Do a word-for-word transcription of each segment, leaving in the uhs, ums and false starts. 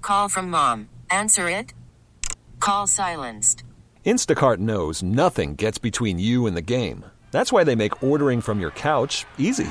Call from mom. Answer it. Call silenced. Instacart knows nothing gets between you and the game. That's why they make ordering from your couch easy.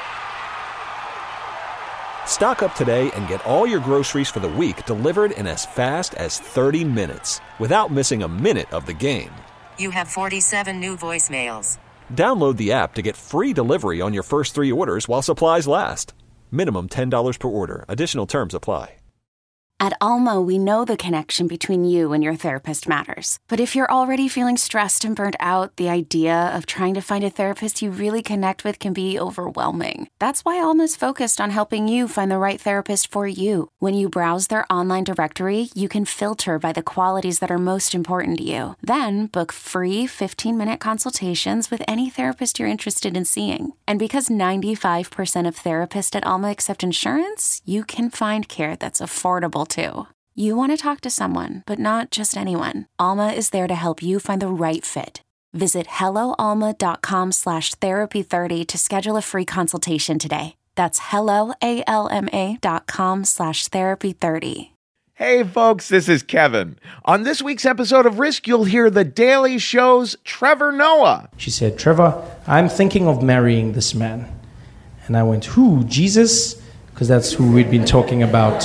Stock up today and get all your groceries for the week delivered in as fast as thirty minutes without missing a minute of the game. You have forty-seven new voicemails. Download the app to get free delivery on your first three orders while supplies last. Minimum ten dollars per order. Additional terms apply. At Alma, we know the connection between you and your therapist matters. But if you're already feeling stressed and burnt out, the idea of trying to find a therapist you really connect with can be overwhelming. That's why Alma's focused on helping you find the right therapist for you. When you browse their online directory, you can filter by the qualities that are most important to you. Then book free fifteen-minute consultations with any therapist you're interested in seeing. And because ninety-five percent of therapists at Alma accept insurance, you can find care that's affordable too. You want to talk to someone, but not just anyone. Alma is there to help you find the right fit. Visit helloalma.com slash therapy 30 to schedule a free consultation today. That's helloalma.com slash therapy 30. Hey folks, this is Kevin. On this week's episode of Risk, you'll hear The Daily Show's Trevor Noah. She said, Trevor, I'm thinking of marrying this man. And I went, who, Jesus? Because that's who we'd been talking about.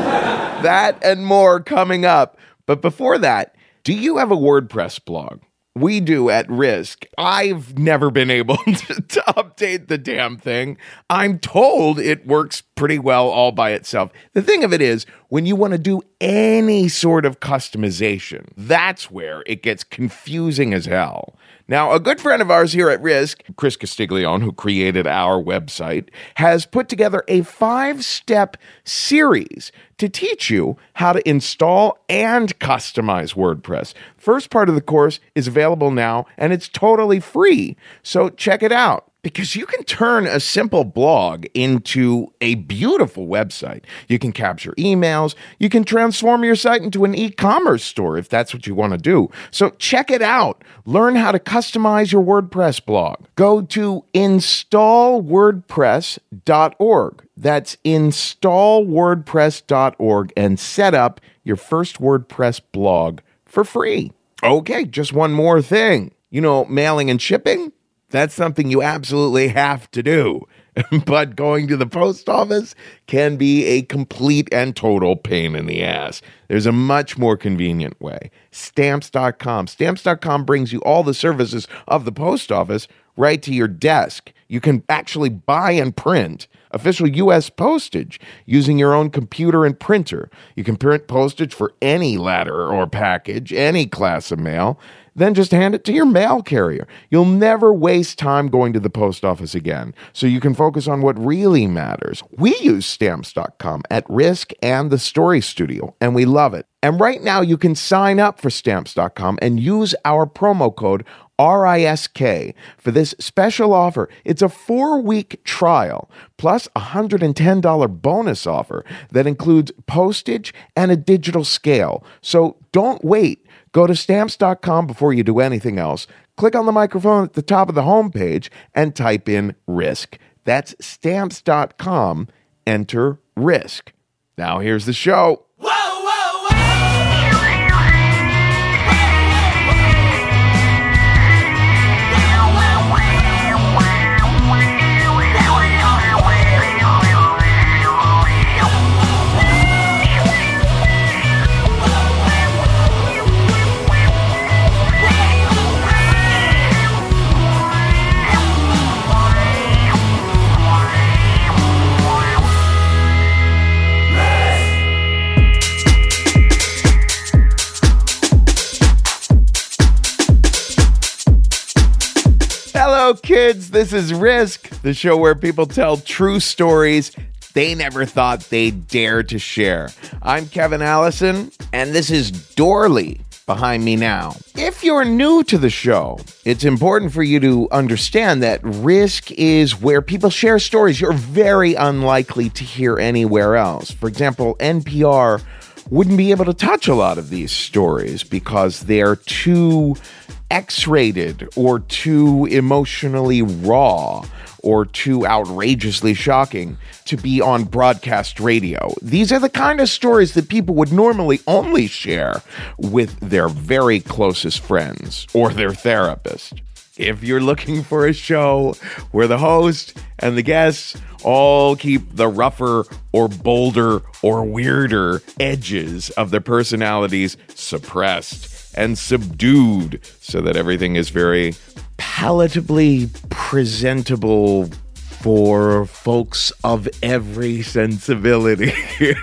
That and more coming up. But before that, do you have a WordPress blog? We do at Risk. I've never been able to, to update the damn thing. I'm told it works pretty well all by itself. The thing of it is, when you want to do any sort of customization, that's where it gets confusing as hell. Now, a good friend of ours here at Risk, Chris Castiglione, who created our website, has put together a five-step series to teach you how to install and customize WordPress. First part of the course is available now, and it's totally free. So check it out. Because you can turn a simple blog into a beautiful website. You can capture emails. You can transform your site into an e-commerce store if that's what you want to do. So check it out. Learn how to customize your WordPress blog. Go to install wordpress dot org. That's install wordpress dot org and set up your first WordPress blog for free. Okay, just one more thing. You know, mailing and shipping? That's something you absolutely have to do. But going to the post office can be a complete and total pain in the ass. There's a much more convenient way. Stamps dot com. Stamps dot com brings you all the services of the post office right to your desk. You can actually buy and print official U S postage using your own computer and printer. You can print postage for any letter or package, any class of mail. Then just hand it to your mail carrier. You'll never waste time going to the post office again, so you can focus on what really matters. We use Stamps dot com at Risk and the Story Studio, and we love it. And right now, you can sign up for Stamps dot com and use our promo code R I S K for this special offer. It's a four-week trial plus a one hundred ten dollars bonus offer that includes postage and a digital scale. So don't wait. Go to Stamps dot com before you do anything else. Click on the microphone at the top of the homepage and type in Risk. That's Stamps dot com. Enter Risk. Now here's the show. Whoa, whoa, whoa! Hello, kids. This is Risk, the show where people tell true stories they never thought they'd dare to share. I'm Kevin Allison, and this is Dorley behind me now. If you're new to the show, it's important for you to understand that Risk is where people share stories you're very unlikely to hear anywhere else. For example, N P R wouldn't be able to touch a lot of these stories because they're too X-rated or too emotionally raw or too outrageously shocking to be on broadcast radio. These are the kind of stories that people would normally only share with their very closest friends or their therapist. If you're looking for a show where the host and the guests all keep the rougher or bolder or weirder edges of their personalities suppressed and subdued so that everything is very palatably presentable for folks of every sensibility.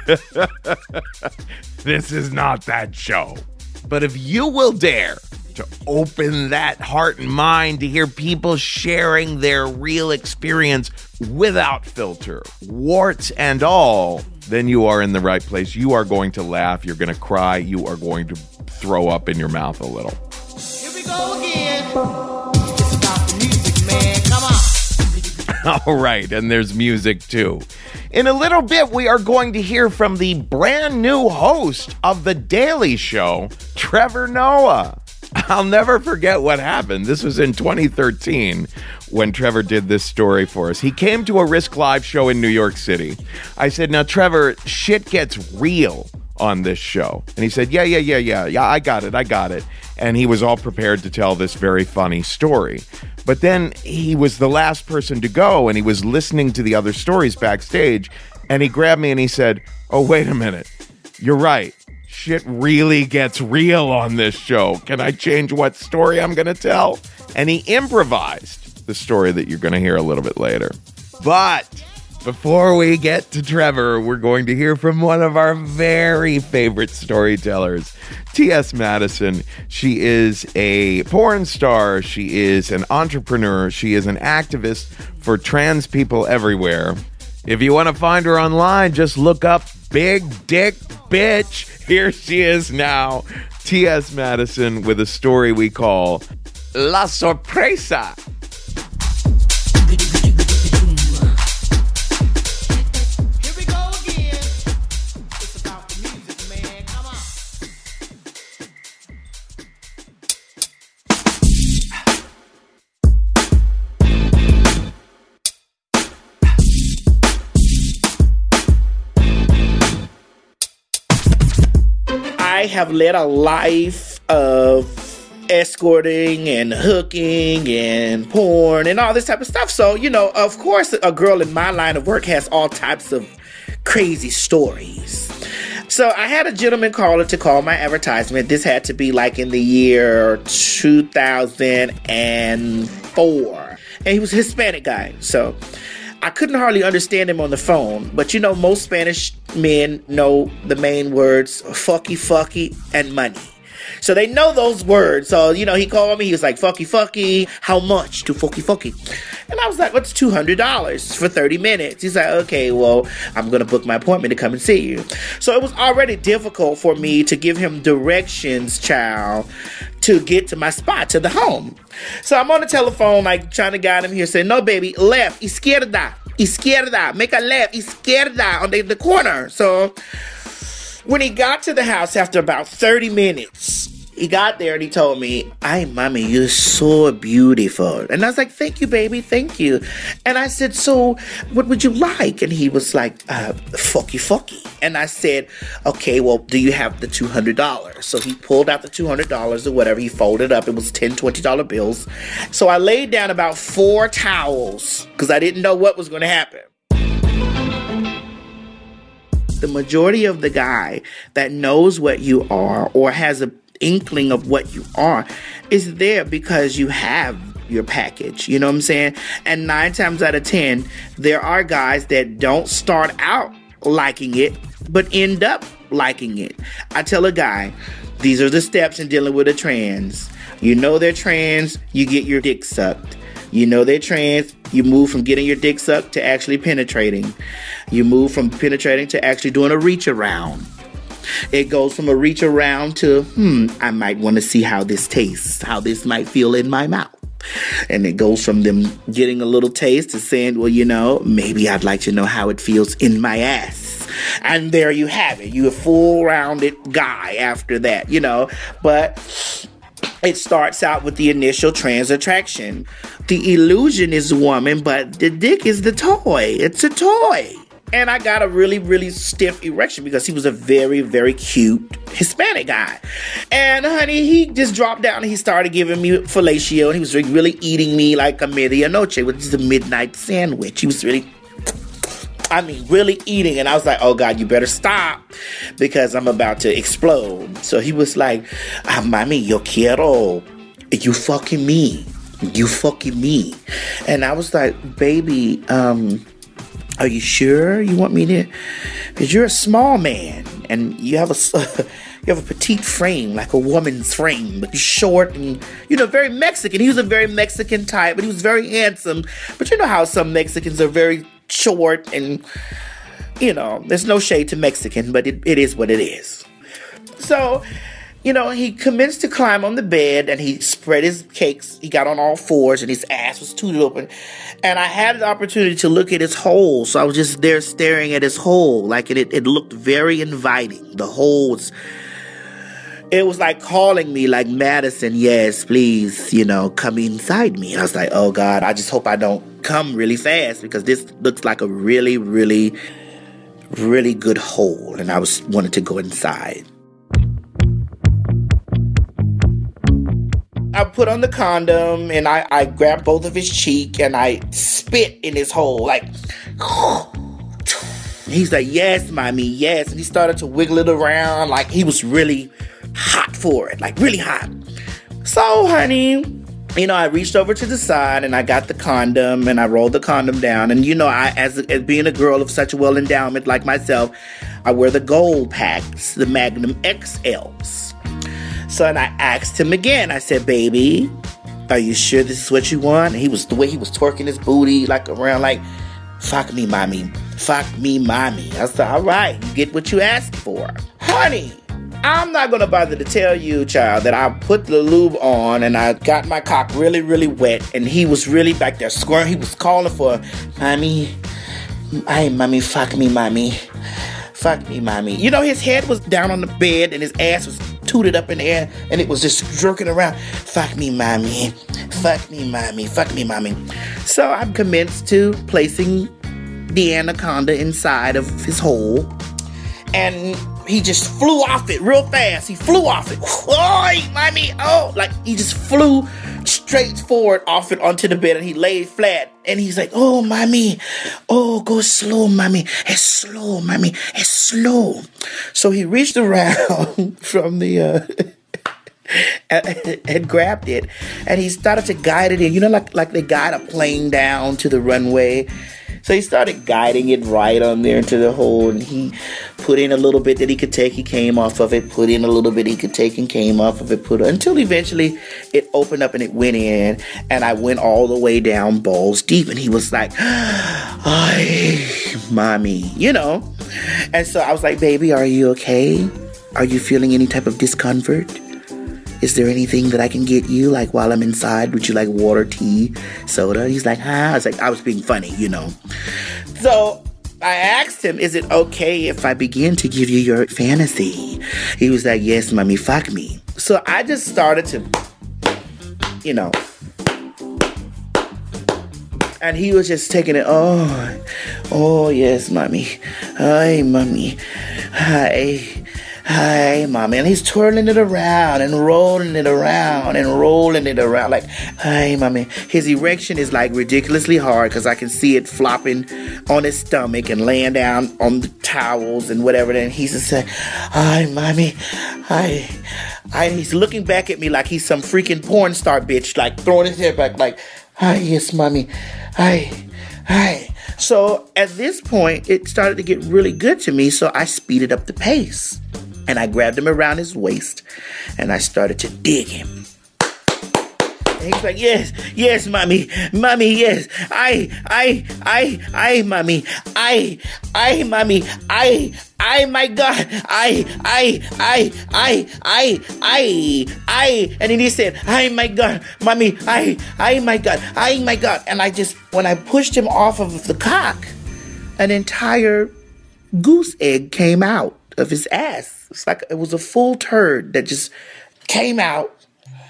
This is not that show. But if you will dare to open that heart and mind to hear people sharing their real experience without filter, warts and all, then you are in the right place. You are going to laugh. You're going to cry. You are going to throw up in your mouth a little. Here we go again. It's about the music, man. Come on. All right, and there's music too. In a little bit, we are going to hear from the brand new host of The Daily Show, Trevor Noah. I'll never forget what happened. This was in twenty thirteen when Trevor did this story for us. He came to a Risk Live show in New York City. I said, now, Trevor, shit gets real on this show. And he said, yeah, yeah, yeah, yeah, yeah, I got it, I got it. And he was all prepared to tell this very funny story. But then he was the last person to go, and he was listening to the other stories backstage, and he grabbed me and he said, oh, wait a minute, you're right. Shit really gets real on this show. Can I change what story I'm going to tell? And he improvised the story that you're going to hear a little bit later. But before we get to Trevor, we're going to hear from one of our very favorite storytellers, T S. Madison. She is a porn star. She is an entrepreneur. She is an activist for trans people everywhere. If you want to find her online, just look up Big Dick Bitch. Here she is now, T S. Madison, with a story we call La Sorpresa. Here we go again. It's about the music, man. Come on. I have led a life of escorting and hooking and porn and all this type of stuff. So, you know, of course, a girl in my line of work has all types of crazy stories. So I had a gentleman caller to call my advertisement. This had to be like in the year two thousand four. And he was a Hispanic guy. So I couldn't hardly understand him on the phone, but you know, most Spanish men know the main words, fucky, fucky, and money. So they know those words. So, you know, he called me, he was like, fucky, fucky, how much to fucky, fucky? And I was like, what's two hundred dollars for thirty minutes? He's like, okay, well, I'm going to book my appointment to come and see you. So it was already difficult for me to give him directions, child, to get to my spot, to the home. So I'm on the telephone, like, trying to guide him here, saying, no, baby, left, izquierda, izquierda, make a left, izquierda, on the, the corner. So when he got to the house after about thirty minutes, he got there and he told me, ay, mommy, you're so beautiful. And I was like, thank you, baby, thank you. And I said, so what would you like? And he was like, uh, fucky, fucky. And I said, okay, well, do you have the two hundred dollars? So he pulled out the two hundred dollars or whatever. He folded up. It was ten, twenty dollar bills. So I laid down about four towels because I didn't know what was going to happen. The majority of the guy that knows what you are or has a inkling of what you are is there because you have your package. You know what I'm saying? And nine times out of ten, there are guys that don't start out liking it, but end up liking it. I tell a guy, these are the steps in dealing with a trans. You know they're trans, you get your dick sucked. You know they're trans, you move from getting your dick sucked to actually penetrating. You move from penetrating to actually doing a reach around. It goes from a reach around to, hmm, I might want to see how this tastes, how this might feel in my mouth. And it goes from them getting a little taste to saying, well, you know, maybe I'd like to know how it feels in my ass. And there you have it. You're a full-rounded guy after that, you know. But it starts out with the initial trans attraction. The illusion is the woman, but the dick is the toy. It's a toy. And I got a really, really stiff erection because he was a very, very cute Hispanic guy. And honey, he just dropped down and he started giving me fellatio. And he was really eating me like a medianoche, which is a midnight sandwich. He was really, I mean, really eating. And I was like, oh God, you better stop because I'm about to explode. So he was like, ah, mami, yo quiero. You fucking me. You fucking me. And I was like, baby, um... are you sure you want me to? Because you're a small man and you have a you have a petite frame, like a woman's frame, but you're short and, you know, very Mexican. He was a very Mexican type, but he was very handsome. But you know how some Mexicans are very short and, you know, there's no shade to Mexican, but it, it is what it is. So, you know, he commenced to climb on the bed and he spread his cakes. He got on all fours and his ass was tooted open. And I had the opportunity to look at his hole. So I was just there staring at his hole. Like it, it, it looked very inviting. The hole was, it was like calling me like, Madison, yes, please, you know, come inside me. I was like, oh God, I just hope I don't come really fast because this looks like a really, really, really good hole. And I was wanted to go inside. I put on the condom and I, I grabbed both of his cheek and I spit in his hole like, he's like, yes, mommy, yes. And he started to wiggle it around like he was really hot for it, like really hot. So, honey, you know, I reached over to the side and I got the condom and I rolled the condom down. And, you know, I, as, as being a girl of such a well endowment like myself, I wear the gold packs, the Magnum X Ls. So, and I asked him again, I said, baby, are you sure this is what you want? And he was, the way he was twerking his booty, like around, like, fuck me, mommy, fuck me, mommy. I said, all right, you get what you asked for. Honey, I'm not going to bother to tell you, child, that I put the lube on and I got my cock really, really wet. And he was really back there squirming. He was calling for, mommy, hey, mommy, fuck me, mommy. Fuck me, mommy. You know, his head was down on the bed and his ass was tooted up in the air and it was just jerking around. Fuck me, mommy. Fuck me, mommy. Fuck me, mommy. So I'm commenced to placing the anaconda inside of his hole. And he just flew off it real fast. He flew off it. Oh, mommy. Oh, like he just flew straight forward off it onto the bed and he laid flat. And he's like, oh, mommy. Oh, go slow, mommy. It's slow, mommy. It's slow. So he reached around from the, uh, and, and grabbed it. And he started to guide it in. You know, like, like they guide a plane down to the runway. So he started guiding it right on there into the hole, and he put in a little bit that he could take, he came off of it, put in a little bit he could take and came off of it, put until eventually it opened up and it went in, and I went all the way down balls deep, and he was like, ay, mommy, you know. And so I was like, baby, are you okay? Are you feeling any type of discomfort? Is there anything that I can get you, like, while I'm inside? Would you like water, tea, soda? He's like, huh? I was like, I was being funny, you know. So I asked him, is it okay if I begin to give you your fantasy? He was like, yes, mommy, fuck me. So I just started to, you know. And he was just taking it, oh, oh, yes, mommy. Hi, mommy. Hi. Hi, mommy. And he's twirling it around and rolling it around and rolling it around like, hi, mommy. His erection is like ridiculously hard because I can see it flopping on his stomach and laying down on the towels and whatever. And he's just saying, hi, mommy. Hi. Hi. And he's looking back at me like he's some freaking porn star bitch, like throwing his head back like, hi, yes, mommy. Hi. Hi. So at this point, it started to get really good to me. So I speeded up the pace. And I grabbed him around his waist and I started to dig him. And he's like, yes, yes, mommy, mommy, yes. I, I, I, I, mommy, I, I, mommy, I, I, my God, I, I, I, I, I, I, I. And then he said, I, my God, mommy, I, I, my God, I, my God. And I just, when I pushed him off of the cock, an entire goose egg came out of his ass. It's like it was a full turd that just came out.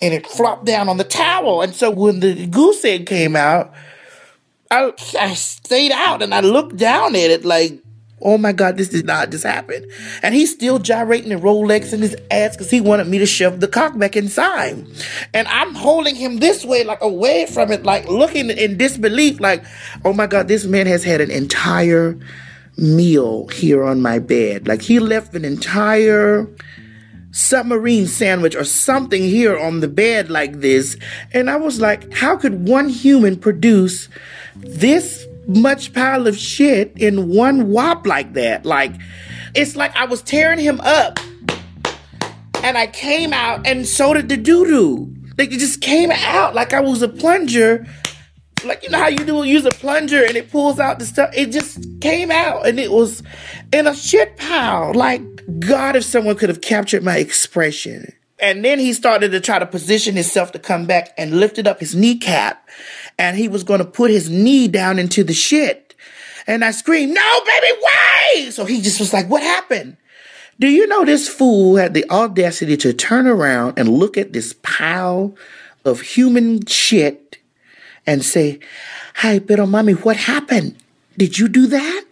and it flopped down on the towel. And so when the goose egg came out, I, I stayed out and I looked down at it like, oh my God, this did not just happen. And he's still gyrating and Rolexing his ass because he wanted me to shove the cock back inside. And I'm holding him this way, like away from it, like looking in disbelief, like, oh my God, this man has had an entire meal here on my bed. Like he left an entire submarine sandwich or something here on the bed like this. And I was like, how could one human produce this much pile of shit in one whop like that? Like, it's like I was tearing him up and I came out and so did the doo-doo. Like, it just came out like I was a plunger. Like, you know how you do use a plunger and it pulls out the stuff? It just came out and it was in a shit pile. Like, God, if someone could have captured my expression. And then he started to try to position himself to come back and lifted up his kneecap. And he was going to put his knee down into the shit. And I screamed, no, baby, wait! So he just was like, what happened? Do you know this fool had the audacity to turn around and look at this pile of human shit and say, hi, pero mommy, what happened? Did you do that?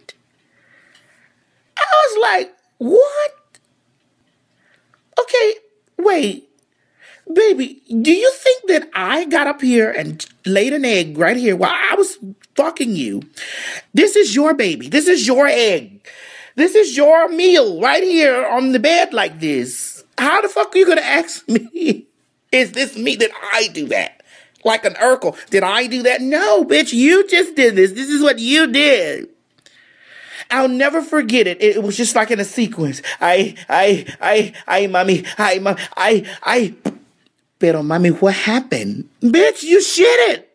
I was like, what? Okay, wait. Baby, do you think that I got up here and laid an egg right here while I was fucking you? This is your baby. This is your egg. This is your meal right here on the bed like this. How the fuck are you going to ask me, is this me? Did I do that? Like an Urkel. Did I do that? No, bitch, you just did this. This is what you did. I'll never forget it. It was just like in a sequence. I, I, I, I, mommy, I, mommy, I, I... Pero, mommy, what happened? Bitch, you shit it.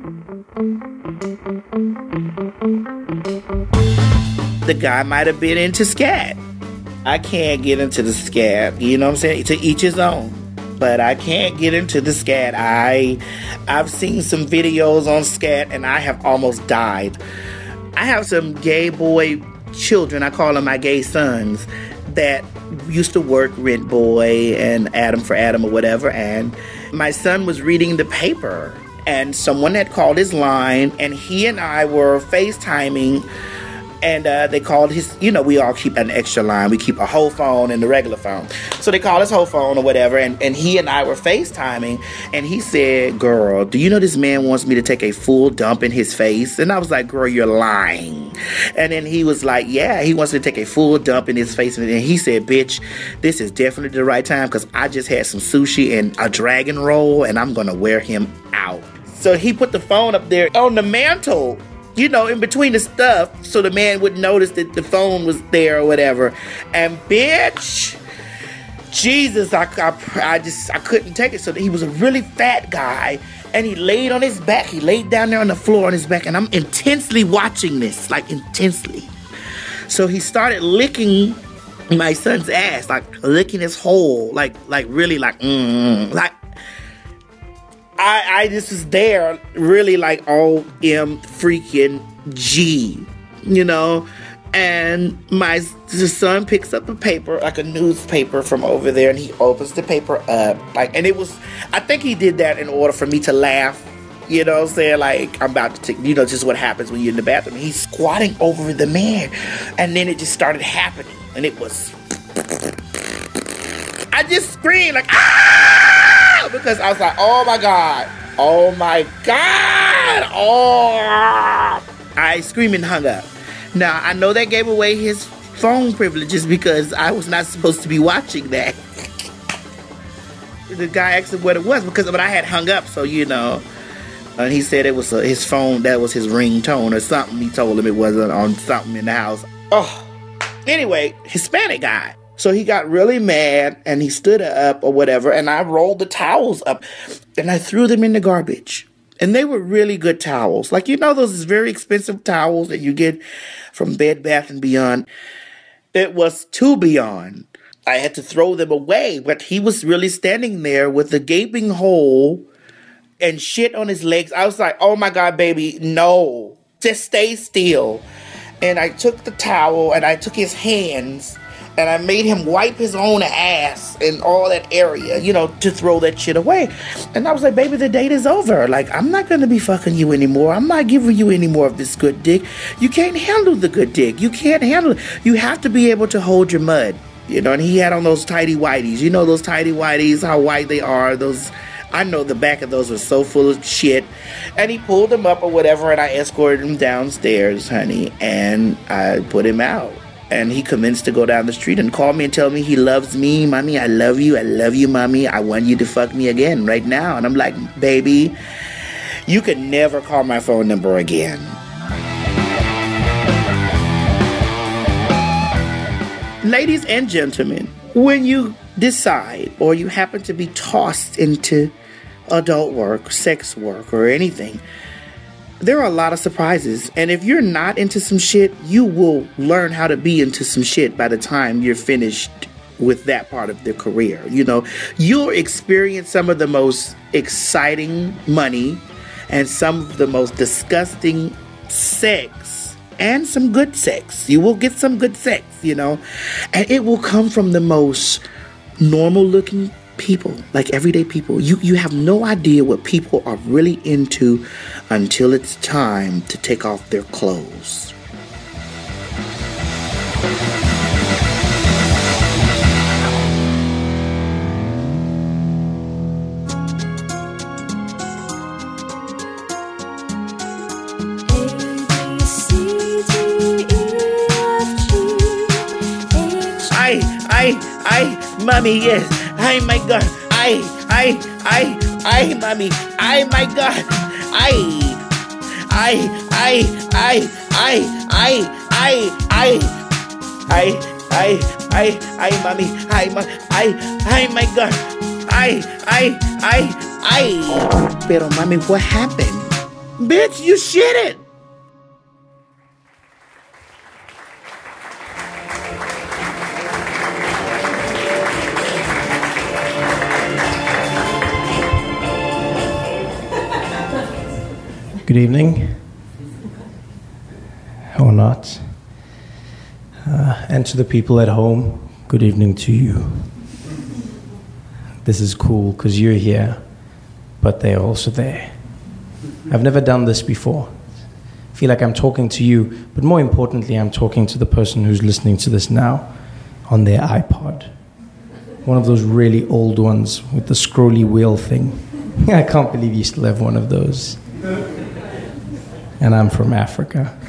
The guy might have been into scat. I can't get into the scat. You know what I'm saying? To each his own. But I can't get into the scat. I, I've seen some videos on scat and I have almost died. I have some gay boy children, I call them my gay sons, that used to work Rent Boy and Adam for Adam or whatever, and my son was reading the paper and someone had called his line and he and I were FaceTiming, and uh, they called his, you know, we all keep an extra line. We keep a whole phone and the regular phone. So they called his whole phone or whatever, and, and he and I were FaceTiming, and he said, girl, do you know this man wants me to take a full dump in his face? And I was like, girl, you're lying. And then he was like, yeah, he wants me to take a full dump in his face. And then he said, bitch, this is definitely the right time because I just had some sushi and a dragon roll, and I'm going to wear him out. So he put the phone up there on the mantle, you know, in between the stuff, so the man wouldn't notice that the phone was there or whatever. And bitch, Jesus, I, I, I just, I couldn't take it. So he was a really fat guy, and he laid on his back. He laid down there on the floor on his back, and I'm intensely watching this, like intensely. So he started licking my son's ass, like licking his hole, like, like really like, mm, like, I, I just was there really like O M freaking G, you know, and my the son picks up a paper, like a newspaper from over there, and he opens the paper up, like, and it was, I think he did that in order for me to laugh, you know what I'm saying, like, I'm about to take, you know, just what happens when you're in the bathroom. He's squatting over the man, and then it just started happening, and it was, I just screamed, like, ah! Because I was like, oh my God, oh my God, oh. I screamed and hung up. Now, I know that gave away his phone privileges because I was not supposed to be watching that. The guy asked him what it was because but I had hung up, so you know. And he said it was uh, his phone, that was his ringtone or something. He told him it wasn't on something in the house. Oh, anyway, Hispanic guy. So he got really mad and he stood up or whatever, and I rolled the towels up and I threw them in the garbage. And they were really good towels. Like, you know, those very expensive towels that you get from Bed Bath and Beyond. It was too beyond. I had to throw them away, but he was really standing there with a gaping hole and shit on his legs. I was like, oh my God, baby, no, just stay still. And I took the towel and I took his hands And I made him wipe his own ass in all that area, you know, to throw that shit away. And I was like, baby, the date is over. Like, I'm not going to be fucking you anymore. I'm not giving you any more of this good dick. You can't handle the good dick. You can't handle it. You have to be able to hold your mud. You know, and he had on those tighty whities. You know those tighty whities, how white they are. Those, I know the back of those was so full of shit. And he pulled them up or whatever, and I escorted him downstairs, honey, and I put him out. And he commenced to go down the street and call me and tell me he loves me. Mommy, I love you. I love you, mommy. I want you to fuck me again right now. And I'm like, baby, you can never call my phone number again. Ladies and gentlemen, when you decide or you happen to be tossed into adult work, sex work, or anything, there are a lot of surprises. And if you're not into some shit, you will learn how to be into some shit by the time you're finished with that part of their career. You know, you'll experience some of the most exciting money and some of the most disgusting sex and some good sex. You will get some good sex, you know, and it will come from the most normal looking people, like everyday people. You you have no idea what people are really into until it's time to take off their clothes. I, I, I, mommy, yes. I, my God. I, I, I, I, mommy. I, my God. I, I, I, I, I, I, I, I, I, I, I, mommy. I, my, I, I, my God. I, I, I, I. Pero, mommy, what happened? Bitch, you shit it. Good evening, or not. Uh, and to the people at home, good evening to you. This is cool because you're here, but they're also there. I've never done this before. I feel like I'm talking to you, but more importantly, I'm talking to the person who's listening to this now on their iPod. One of those really old ones with the scrolly wheel thing. I can't believe you still have one of those. And I'm from Africa.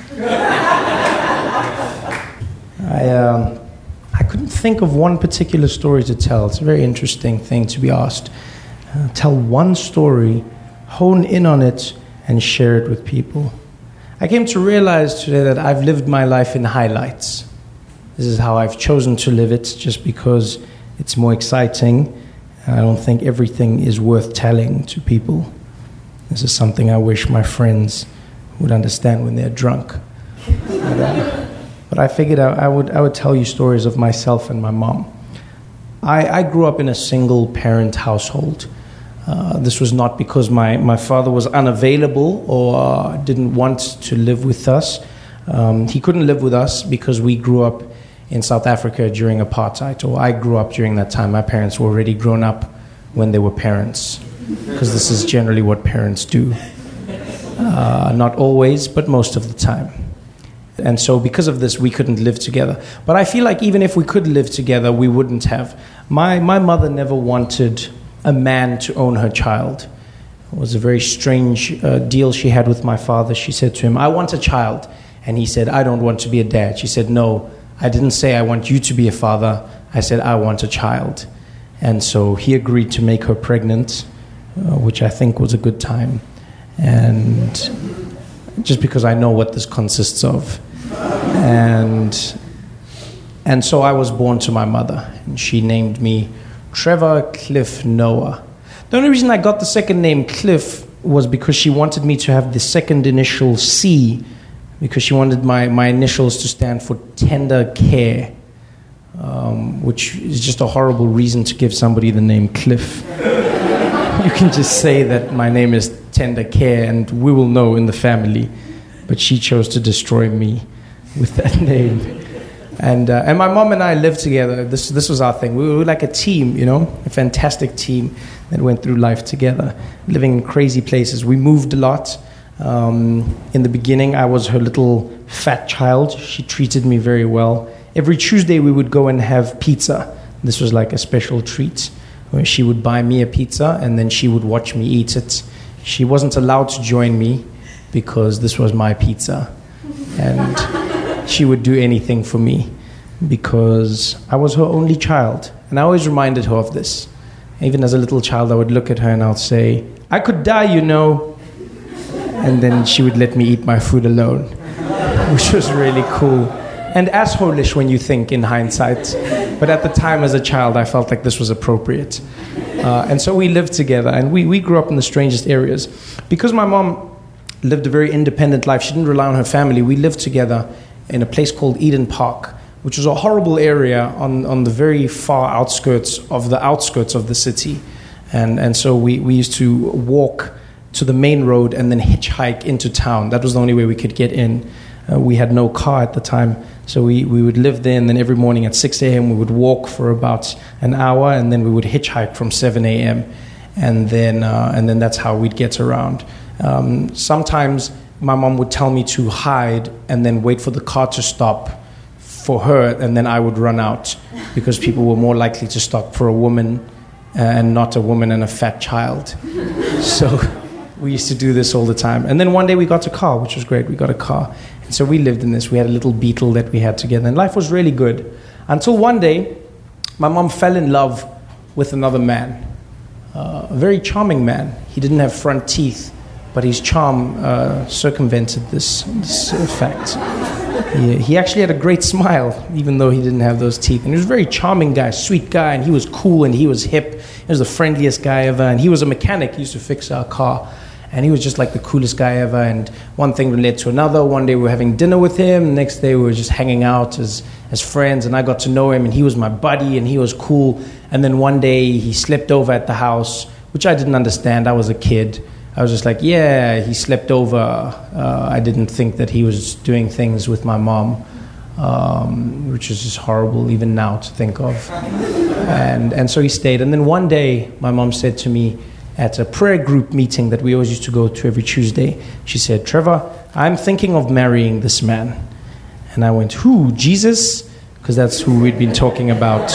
I um, I couldn't think of one particular story to tell. It's a very interesting thing to be asked. Uh, tell one story, hone in on it, and share it with people. I came to realize today that I've lived my life in highlights. This is how I've chosen to live it, just because it's more exciting. And I don't think everything is worth telling to people. This is something I wish my friends would understand when they're drunk. But, uh, but I figured I, I would I would tell you stories of myself and my mom. I, I grew up in a single-parent household. Uh, this was not because my, my father was unavailable or uh, didn't want to live with us. Um, he couldn't live with us because we grew up in South Africa during apartheid, or I grew up during that time. My parents were already grown up when they were parents, because this is generally what parents do. Uh, not always, but most of the time. And so because of this, we couldn't live together. But I feel like even if we could live together, we wouldn't have. My, my mother never wanted a man to own her child. It was a very strange uh, deal she had with my father. She said to him, I want a child. And he said, I don't want to be a dad. She said, no, I didn't say I want you to be a father. I said, I want a child. And so he agreed to make her pregnant, uh, which I think was a good time. And just because I know what this consists of. And and so I was born to my mother, and she named me Trevor Cliff Noah. The only reason I got the second name Cliff was because she wanted me to have the second initial C, because she wanted my, my initials to stand for tender care, um, which is just a horrible reason to give somebody the name Cliff. You can just say that my name is Tender Care, and we will know in the family. But she chose to destroy me with that name. And uh, and my mom and I lived together. This this was our thing. We were like a team, you know, a fantastic team that went through life together, living in crazy places. We moved a lot. Um, in the beginning, I was her little fat child. She treated me very well. Every Tuesday, we would go and have pizza. This was like a special treat, where she would buy me a pizza, and then she would watch me eat it. She wasn't allowed to join me because this was my pizza. And she would do anything for me because I was her only child. And I always reminded her of this. Even as a little child, I would look at her and I would say, I could die, you know. And then she would let me eat my food alone, which was really cool. And asshole-ish when you think in hindsight. But at the time as a child, I felt like this was appropriate. Uh, and so we lived together, and we, we grew up in the strangest areas. Because my mom lived a very independent life, she didn't rely on her family, we lived together in a place called Eden Park, which was a horrible area on, on the very far outskirts of the outskirts of the city. And, and so we, we used to walk to the main road and then hitchhike into town. That was the only way we could get in. Uh, we had no car at the time, so we, we would live there, and then every morning at six a.m. we would walk for about an hour, and then we would hitchhike from seven a.m. and then uh, and then that's how we'd get around. Um, sometimes my mom would tell me to hide and then wait for the car to stop for her, and then I would run out because people were more likely to stop for a woman uh, and not a woman and a fat child. So we used to do this all the time. And then one day we got a car, which was great. We got a car. And so we lived in this. We had a little Beetle that we had together. And life was really good. Until one day, my mom fell in love with another man. Uh, a very charming man. He didn't have front teeth, but his charm uh, circumvented this, this uh, fact. He, he actually had a great smile, even though he didn't have those teeth. And he was a very charming guy, sweet guy, and he was cool, and he was hip. He was the friendliest guy ever, and he was a mechanic. He used to fix our car. And he was just like the coolest guy ever. And one thing led to another. One day we were having dinner with him. The next day we were just hanging out as, as friends. And I got to know him. And he was my buddy. And he was cool. And then one day he slept over at the house, which I didn't understand. I was a kid. I was just like, yeah, he slept over. Uh, I didn't think that he was doing things with my mom, um, which is just horrible even now to think of. And, and so he stayed. And then one day my mom said to me, at a prayer group meeting that we always used to go to every Tuesday, she said, Trevor, I'm thinking of marrying this man. And I went, who, Jesus? Because that's who we'd been talking about.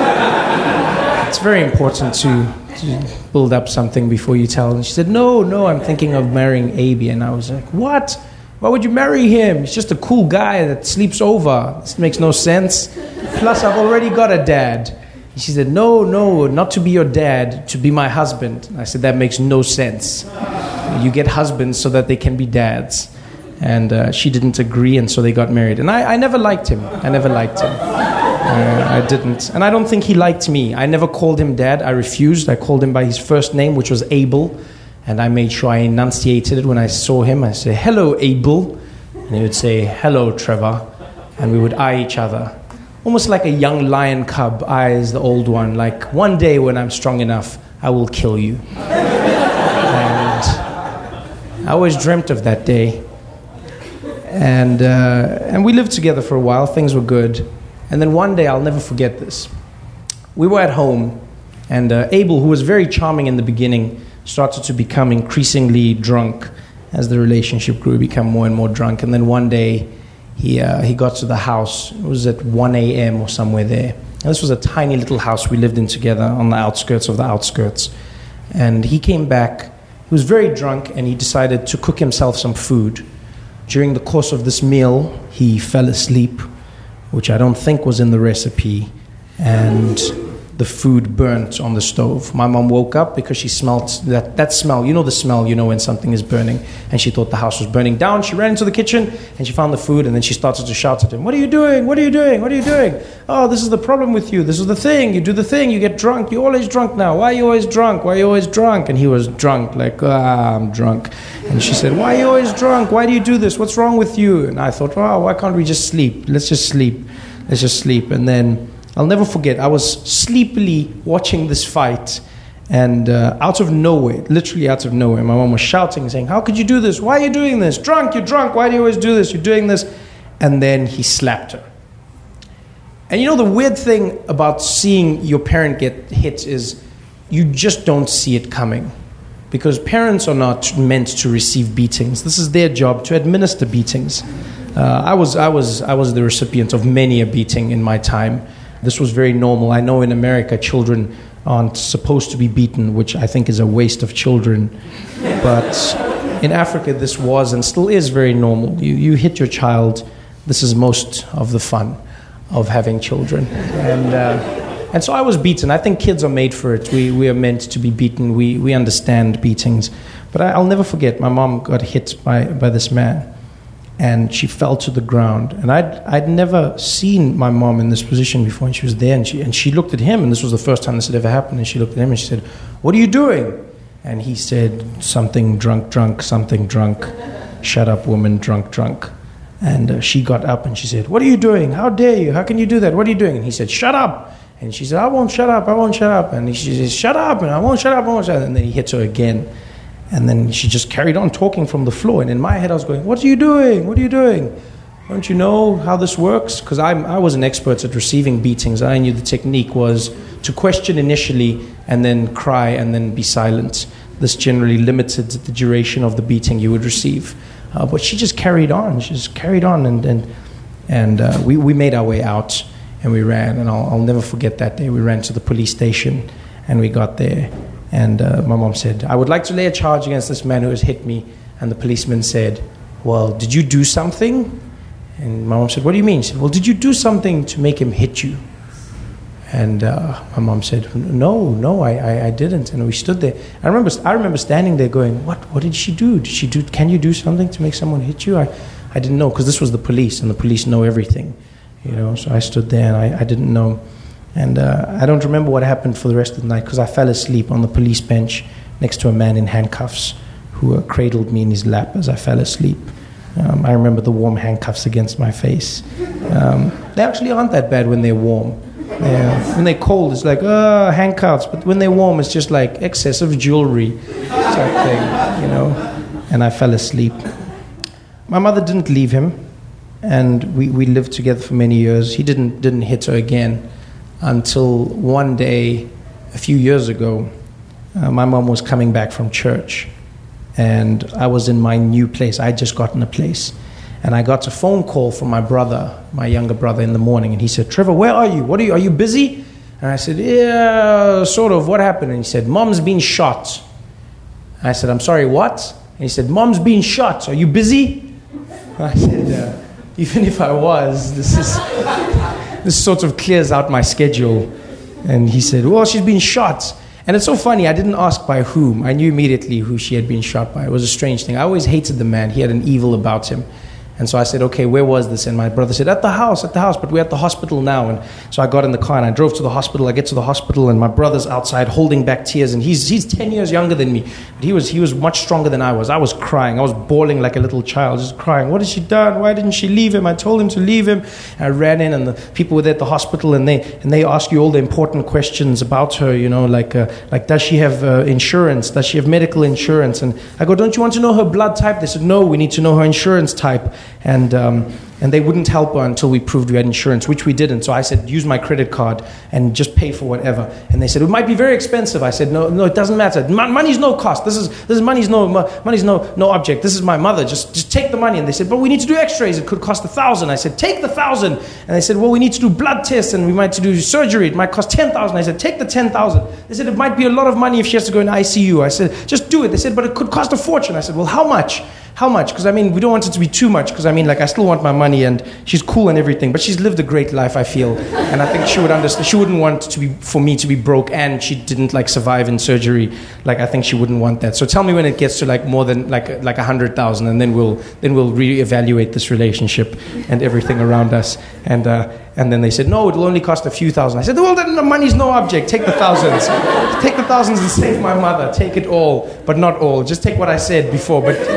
It's very important to, to build up something before you tell. And she said, no, no, I'm thinking of marrying Abi. And I was like, what? Why would you marry him? He's just a cool guy that sleeps over. This makes no sense. Plus, I've already got a dad. She said, no, no, not to be your dad, to be my husband. I said, that makes no sense. You get husbands so that they can be dads. And uh, she didn't agree, and so they got married. And I, I never liked him. I never liked him. Uh, I didn't. And I don't think he liked me. I never called him dad. I refused. I called him by his first name, which was Abel. And I made sure I enunciated it when I saw him. I said, hello, Abel. And he would say, hello, Trevor. And we would eye each other. Almost like a young lion cub eyes the old one, like, one day when I'm strong enough, I will kill you. And I always dreamt of that day. And uh, and we lived together for a while. Things were good. And then one day, I'll never forget this. We were at home, and uh, Abel, who was very charming in the beginning, started to become increasingly drunk as the relationship grew, become more and more drunk. And then one day, He uh, he got to the house. It was at one a.m. or somewhere there. And this was a tiny little house we lived in together on the outskirts of the outskirts. And he came back. He was very drunk, and he decided to cook himself some food. During the course of this meal, he fell asleep, which I don't think was in the recipe. And the food burnt on the stove. My mom woke up because she smelled that, that smell. You know the smell, you know when something is burning. And she thought the house was burning down. She ran into the kitchen and she found the food, and then she started to shout at him, what are you doing? What are you doing? What are you doing? Oh, this is the problem with you. This is the thing. You do the thing. You get drunk. You're always drunk now. Why are you always drunk? Why are you always drunk? And he was drunk, like, ah, I'm drunk. And she said, why are you always drunk? Why do you do this? What's wrong with you? And I thought, wow, why can't we just sleep? Let's just sleep. Let's just sleep. And then I'll never forget, I was sleepily watching this fight, and uh, out of nowhere, literally out of nowhere, my mom was shouting, saying, how could you do this? Why are you doing this? Drunk, you're drunk. Why do you always do this? You're doing this. And then he slapped her. And you know, the weird thing about seeing your parent get hit is you just don't see it coming. Because parents are not meant to receive beatings. This is their job, to administer beatings. Uh, I was I was I was the recipient of many a beating in my time. This was very normal. I know in America children aren't supposed to be beaten, which I think is a waste of children. But in Africa this was and still is very normal. You you hit your child. This is most of the fun of having children. And uh, and so I was beaten. I think kids are made for it. We we are meant to be beaten. We we understand beatings. But I, I'll never forget, my mom got hit by, by this man. And she fell to the ground. And I'd I'd never seen my mom in this position before. And she was there, and she and she looked at him. And this was the first time this had ever happened. And she looked at him and she said, "What are you doing?" And he said, "Something drunk, drunk, something drunk. Shut up, woman, drunk, drunk." And uh, she got up and she said, "What are you doing? How dare you? How can you do that? What are you doing?" And he said, "Shut up." And she said, "I won't shut up. I won't shut up." And she said, "Shut up." And I won't shut up. I won't shut up. And then he hit her again. And then she just carried on talking from the floor. And in my head, I was going, "What are you doing? What are you doing? Don't you know how this works?" Because I was an expert at receiving beatings. I knew the technique was to question initially and then cry and then be silent. This generally limited the duration of the beating you would receive. Uh, but she just carried on. She just carried on. And and, and uh, we, we made our way out and we ran. And I'll, I'll never forget that day. We ran to the police station and we got there. And uh, my mom said, "I would like to lay a charge against this man who has hit me." And the policeman said, "Well, did you do something?" And my mom said, "What do you mean?" She said, "Well, did you do something to make him hit you?" And uh, my mom said, "No, no, I, I, I didn't." And we stood there. I remember, I remember standing there going, "What? What did she do? Did she do? Can you do something to make someone hit you?" I, I didn't know, because this was the police, and the police know everything, you know. So I stood there and I, I didn't know. And uh, I don't remember what happened for the rest of the night, because I fell asleep on the police bench next to a man in handcuffs who uh, cradled me in his lap as I fell asleep. Um, I remember the warm handcuffs against my face. Um, they actually aren't that bad when they're warm. Yeah. When they're cold, it's like, oh, handcuffs. But when they're warm, it's just like excessive jewelry type thing, you know. And I fell asleep. My mother didn't leave him, and we, we lived together for many years. He didn't didn't hit her again. Until one day, a few years ago, uh, my mom was coming back from church, and I was in my new place. I had just gotten a place, and I got a phone call from my brother, my younger brother, in the morning, and he said, "Trevor, where are you? What are you? Are you busy?" And I said, "Yeah, sort of. What happened?" And he said, "Mom's been shot." I said, "I'm sorry, what?" And he said, "Mom's been shot. Are you busy?" I said, uh, "Even if I was, this is." This sort of clears out my schedule. And he said, "Well, she's been shot." And it's so funny, I didn't ask by whom. I knew immediately who she had been shot by. It was a strange thing. I always hated the man. He had an evil about him. And so I said, "Okay, where was this?" And my brother said, "At the house, at the house, but we're at the hospital now." And so I got in the car and I drove to the hospital. I get to the hospital and my brother's outside holding back tears. And he's he's ten years younger than me. But he was he was much stronger than I was. I was crying. I was bawling like a little child, just crying. "What has she done? Why didn't she leave him? I told him to leave him." And I ran in and the people were there at the hospital and they and they ask you all the important questions about her, you know, like uh, like does she have uh, insurance? Does she have medical insurance? And I go, "Don't you want to know her blood type?" They said, "No, we need to know her insurance type." And um, and they wouldn't help her until we proved we had insurance, which we didn't. So I said, "Use my credit card and just pay for whatever." And they said, "It might be very expensive." I said, "No, no, it doesn't matter. Mon- money's no cost. This is this is money's no money's no no object. This is my mother. Just just take the money." And they said, "But we need to do X-rays. It could cost a thousand." I said, "Take the thousand." And they said, "Well, we need to do blood tests and we might do surgery. It might cost ten thousand." I said, "Take the ten thousand." They said, "It might be a lot of money if she has to go in I C U." I said, "Just do it." They said, "But it could cost a fortune." I said, "Well, how much?" How much? Because, I mean, we don't want it to be too much, because, I mean, like, I still want my money, and she's cool and everything, but she's lived a great life, I feel, and I think she would understand. She wouldn't want to be for me to be broke, and she didn't, like, survive in surgery. Like, I think she wouldn't want that. So tell me when it gets to, like, more than, like, like a hundred thousand, and then we'll, then we'll reevaluate this relationship and everything around us. And, uh, and then they said, "No, it'll only cost a few thousand." I said, "Well, then the money's no object. Take the thousands. Take the thousands and save my mother. Take it all, but not all. Just take what I said before, but just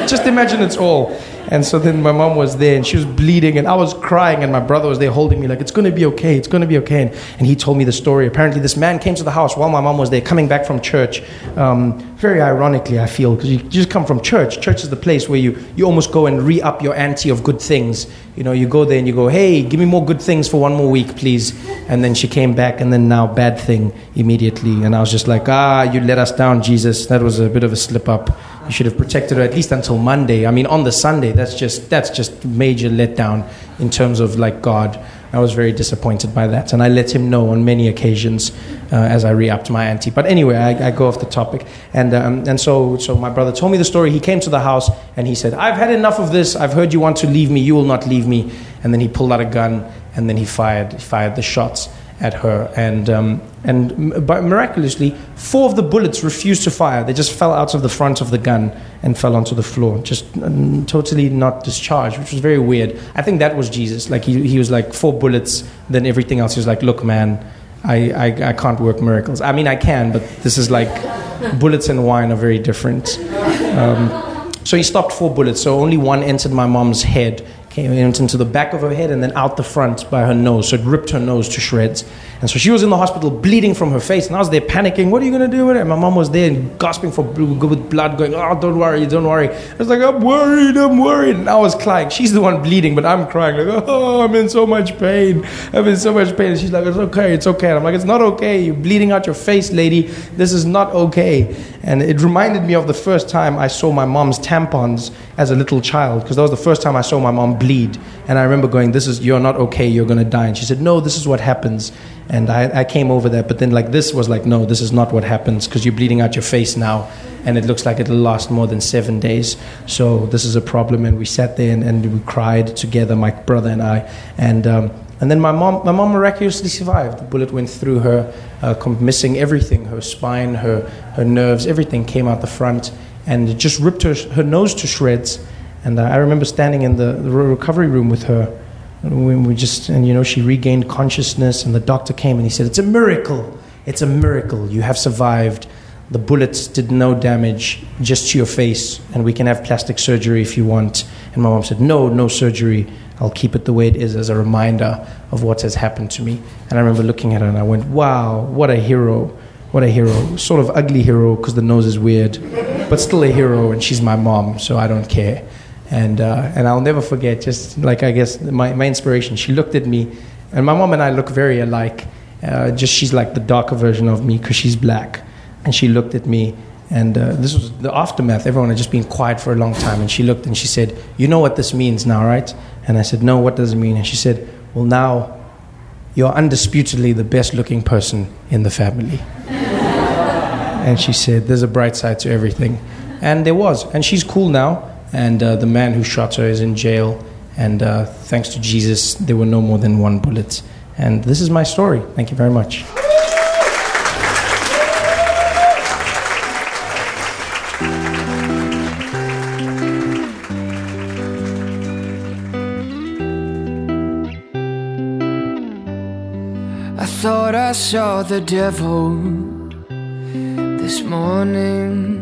just imagine it's all. And so then my mom was there and she was bleeding and I was crying and my brother was there holding me like, it's going to be okay, it's going to be okay. And, and he told me the story. Apparently this man came to the house while my mom was there coming back from church. Um, very ironically, I feel, because you just come from church. Church is the place where you, you almost go and re-up your ante of good things. You know, you go there and you go, hey, give me more good things for one more week, please. And then she came back and then now bad thing immediately. And I was just like, ah, you let us down, Jesus. That was a bit of a slip up. You should have protected her at least until Monday. I mean, on the Sunday, that's just that's just major letdown in terms of like God. I was very disappointed by that, and I let him know on many occasions uh, as I re-upped my ante. But anyway, I, I go off the topic, and um, and so so my brother told me the story. He came to the house and he said, "I've had enough of this. I've heard you want to leave me. You will not leave me." And then he pulled out a gun and then he fired he fired the shots at her, and um, and but miraculously, four of the bullets refused to fire. They just fell out of the front of the gun and fell onto the floor, just um, totally not discharged, which was very weird. I think that was Jesus. Like he he was like four bullets, then everything else. He was like, look, man, I I, I can't work miracles. I mean, I can, but this is like bullets and wine are very different. Um, so he stopped four bullets. So only one entered my mom's head. Came into the back of her head and then out the front by her nose. So it ripped her nose to shreds. And so she was in the hospital bleeding from her face. And I was there panicking. What are you going to do with it? And my mom was there and gasping for with blood, going, oh, don't worry, don't worry. I was like, I'm worried, I'm worried. And I was crying. She's the one bleeding, but I'm crying. Like, oh, I'm in so much pain. I'm in so much pain. And she's like, it's okay, it's okay. And I'm like, it's not okay. You're bleeding out your face, lady. This is not okay. And it reminded me of the first time I saw my mom's tampons as a little child, because that was the first time I saw my mom bleed. And I remember going, this is, you're not okay, you're going to die. And she said, no, this is what happens. And I, I came over that, but then like this was like, no, this is not what happens, because you're bleeding out your face now, and it looks like it'll last more than seven days. So this is a problem. And we sat there and, and we cried together, my brother and I. And um, and then my mom, my mom miraculously survived. The bullet went through her, uh, missing everything, her spine, her her nerves, everything came out the front, and it just ripped her her nose to shreds. And uh, I remember standing in the, the recovery room with her. When we just, and you know, she regained consciousness, and the doctor came and he said, it's a miracle. It's a miracle. You have survived. The bullets did no damage, just to your face, and we can have plastic surgery if you want. And my mom said, no, no surgery. I'll keep it the way it is as a reminder of what has happened to me. And I remember looking at her and I went, wow, what a hero. What a hero. Sort of ugly hero because the nose is weird, but still a hero, and she's my mom, so I don't care. And uh, and I'll never forget, just like I guess my, my inspiration, she looked at me, and my mom and I look very alike. Uh, just she's like the darker version of me because she's black. And she looked at me, and uh, this was the aftermath. Everyone had just been quiet for a long time, and she looked and she said, you know what this means now, right? And I said, no, what does it mean? And she said, well, now you're undisputedly the best looking person in the family. And she said, there's a bright side to everything. And there was. And she's cool now. And uh, the man who shot her is in jail. And uh, thanks to Jesus, there were no more than one bullet. And this is my story. Thank you very much. I thought I saw the devil this morning,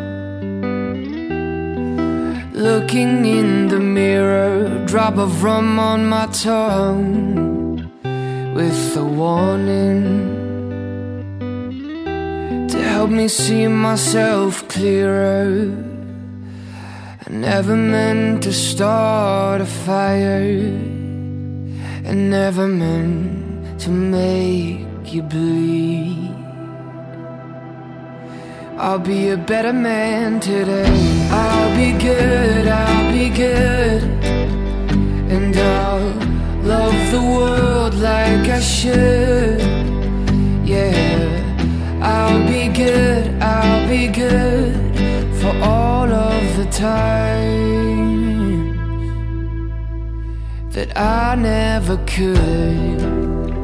looking in the mirror, drop of rum on my tongue, with a warning to help me see myself clearer. I never meant to start a fire, I never meant to make you bleed. I'll be a better man today. I'll be good, I'll be good, and I'll love the world like I should. Yeah, I'll be good, I'll be good for all of the times that I never could.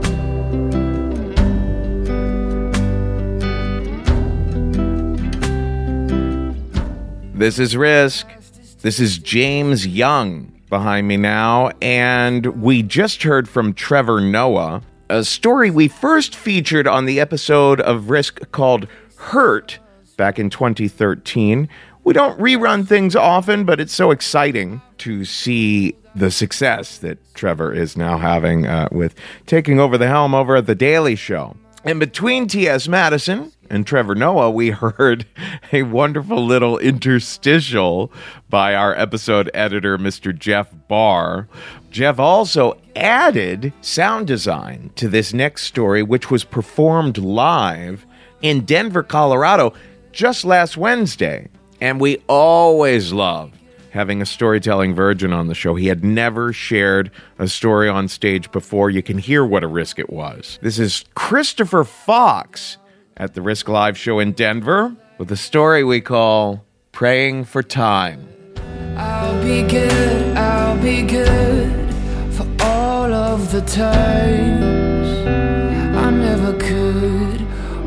This is Risk. This is James Young behind me now, and we just heard from Trevor Noah, a story we first featured on the episode of Risk called Hurt back in twenty thirteen, We don't rerun things often, but it's so exciting to see the success that Trevor is now having uh, with taking over the helm over at The Daily Show. And between T S. Madison and Trevor Noah, we heard a wonderful little interstitial by our episode editor, Mister Jeff Barr. Jeff also added sound design to this next story, which was performed live in Denver, Colorado, just last Wednesday. And we always love having a storytelling virgin on the show. He had never shared a story on stage before. You can hear what a risk it was. This is Christopher Fox at the Risk Live show in Denver with a story we call Praying for Time. I'll be good, I'll be good for all of the times I never could.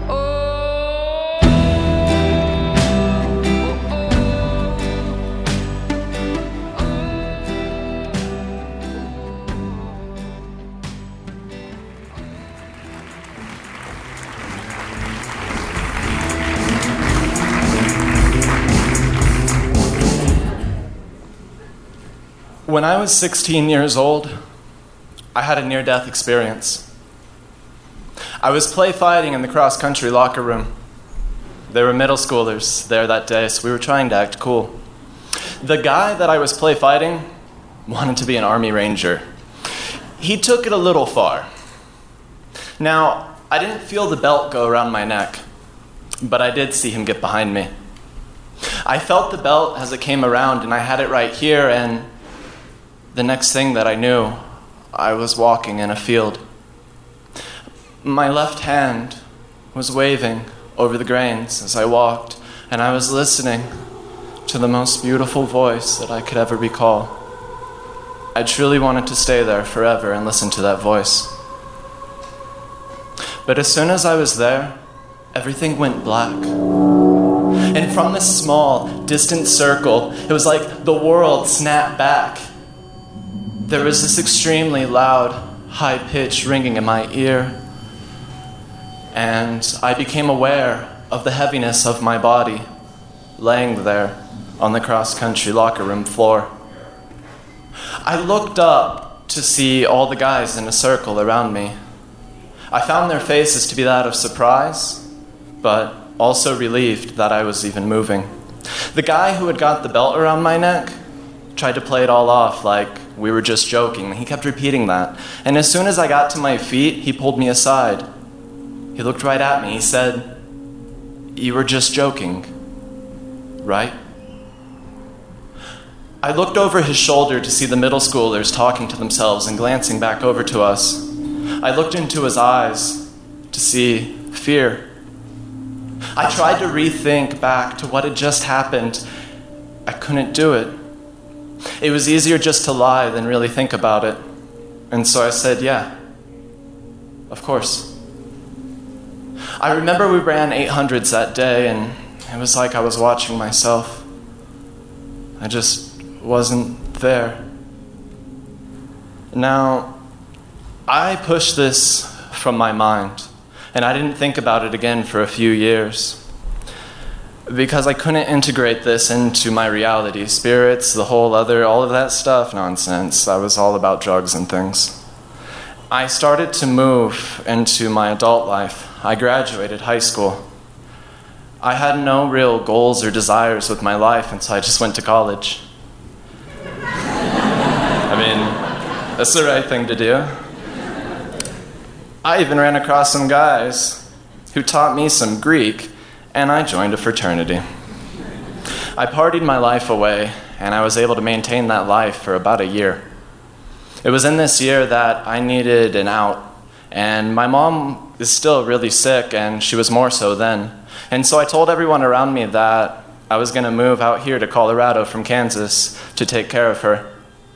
When I was sixteen years old, I had a near-death experience. I was play fighting in the cross-country locker room. There were middle schoolers there that day, so we were trying to act cool. The guy that I was play fighting wanted to be an Army Ranger. He took it a little far. Now, I didn't feel the belt go around my neck, but I did see him get behind me. I felt the belt as it came around, and I had it right here, and the next thing that I knew, I was walking in a field. My left hand was waving over the grains as I walked, and I was listening to the most beautiful voice that I could ever recall. I truly wanted to stay there forever and listen to that voice. But as soon as I was there, everything went black. And from this small, distant circle, it was like the world snapped back. There was this extremely loud, high-pitched ringing in my ear, and I became aware of the heaviness of my body laying there on the cross-country locker room floor. I looked up to see all the guys in a circle around me. I found their faces to be that of surprise, but also relieved that I was even moving. The guy who had got the belt around my neck tried to play it all off like we were just joking. He kept repeating that. And as soon as I got to my feet, he pulled me aside. He looked right at me. He said, "You were just joking, right?" I looked over his shoulder to see the middle schoolers talking to themselves and glancing back over to us. I looked into his eyes to see fear. I tried to rethink back to what had just happened. I couldn't do it. It was easier just to lie than really think about it. And so I said, yeah, of course. I remember we ran eight hundreds that day, and it was like I was watching myself. I just wasn't there. Now, I pushed this from my mind, and I didn't think about it again for a few years. Because I couldn't integrate this into my reality. Spirits, the whole other, all of that stuff, nonsense. I was all about drugs and things. I started to move into my adult life. I graduated high school. I had no real goals or desires with my life, and so I just went to college. I mean, that's the right thing to do. I even ran across some guys who taught me some Greek, and I joined a fraternity. I partied my life away, and I was able to maintain that life for about a year. It was in this year that I needed an out, and my mom is still really sick, and she was more so then. And so I told everyone around me that I was going to move out here to Colorado from Kansas to take care of her.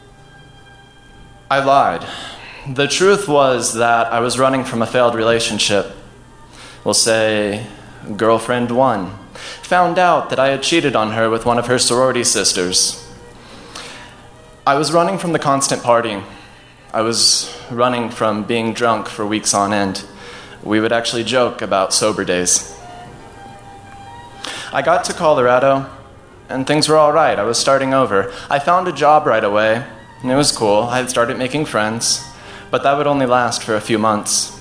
I lied. The truth was that I was running from a failed relationship. We'll say girlfriend one. Found out that I had cheated on her with one of her sorority sisters. I was running from the constant partying. I was running from being drunk for weeks on end. We would actually joke about sober days. I got to Colorado, and things were all right. I was starting over. I found a job right away, and it was cool. I had started making friends, but that would only last for a few months.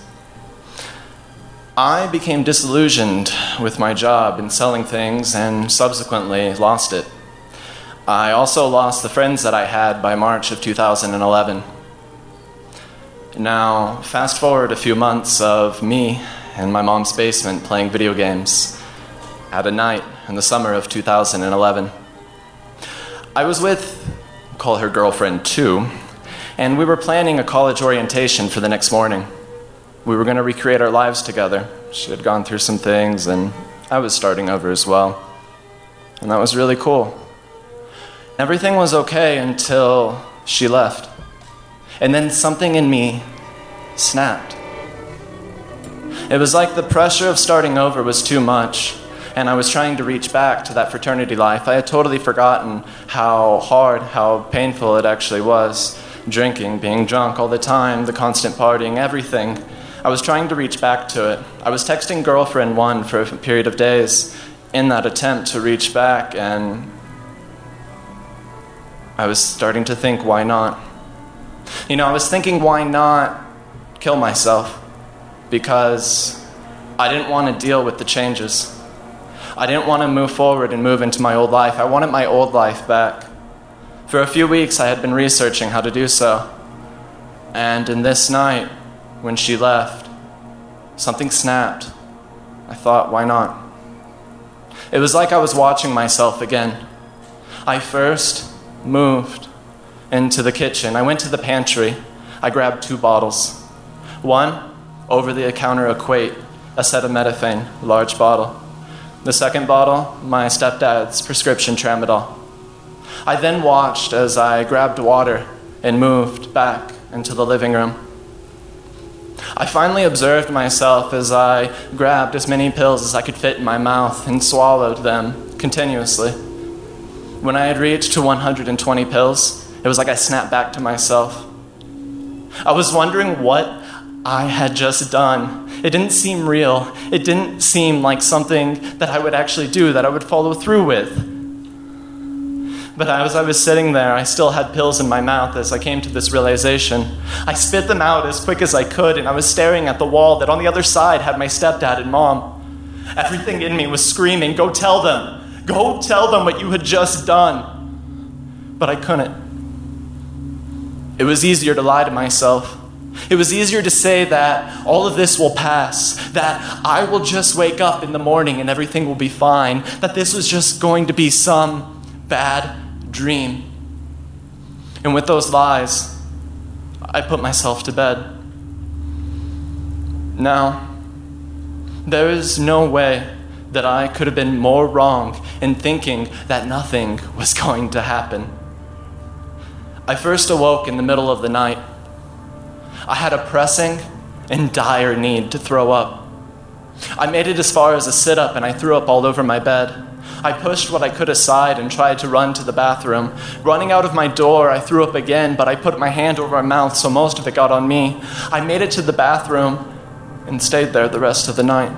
I became disillusioned with my job in selling things and subsequently lost it. I also lost the friends that I had by March of two thousand eleven. Now, fast forward a few months of me in my mom's basement playing video games at a night in the summer of two thousand eleven. I was with, call her girlfriend too, and we were planning a college orientation for the next morning. We were going to recreate our lives together. She had gone through some things, and I was starting over as well. And that was really cool. Everything was okay until she left. And then something in me snapped. It was like the pressure of starting over was too much, and I was trying to reach back to that fraternity life. I had totally forgotten how hard, how painful it actually was. Drinking, being drunk all the time, the constant partying, everything. I was trying to reach back to it. I was texting girlfriend one for a period of days in that attempt to reach back, and I was starting to think, why not? You know, I was thinking, why not kill myself? Because I didn't want to deal with the changes. I didn't want to move forward and move into my old life. I wanted my old life back. For a few weeks, I had been researching how to do so. And in this night, when she left, something snapped. I thought, why not? It was like I was watching myself again. I first moved into the kitchen. I went to the pantry. I grabbed two bottles. One, over-the-counter Equate, acetaminophen, large bottle. The second bottle, my stepdad's prescription Tramadol. I then watched as I grabbed water and moved back into the living room. I finally observed myself as I grabbed as many pills as I could fit in my mouth and swallowed them continuously. When I had reached to one hundred twenty pills, it was like I snapped back to myself. I was wondering what I had just done. It didn't seem real. It didn't seem like something that I would actually do, that I would follow through with. But as I was sitting there, I still had pills in my mouth as I came to this realization. I spit them out as quick as I could, and I was staring at the wall that on the other side had my stepdad and mom. Everything in me was screaming, go tell them. Go tell them what you had just done. But I couldn't. It was easier to lie to myself. It was easier to say that all of this will pass, that I will just wake up in the morning and everything will be fine, that this was just going to be some bad dream. And with those lies, I put myself to bed. Now, there is no way that I could have been more wrong in thinking that nothing was going to happen. I first awoke in the middle of the night. I had a pressing and dire need to throw up. I made it as far as a sit-up, and I threw up all over my bed. I pushed what I could aside and tried to run to the bathroom. Running out of my door, I threw up again, but I put my hand over my mouth, so most of it got on me. I made it to the bathroom and stayed there the rest of the night.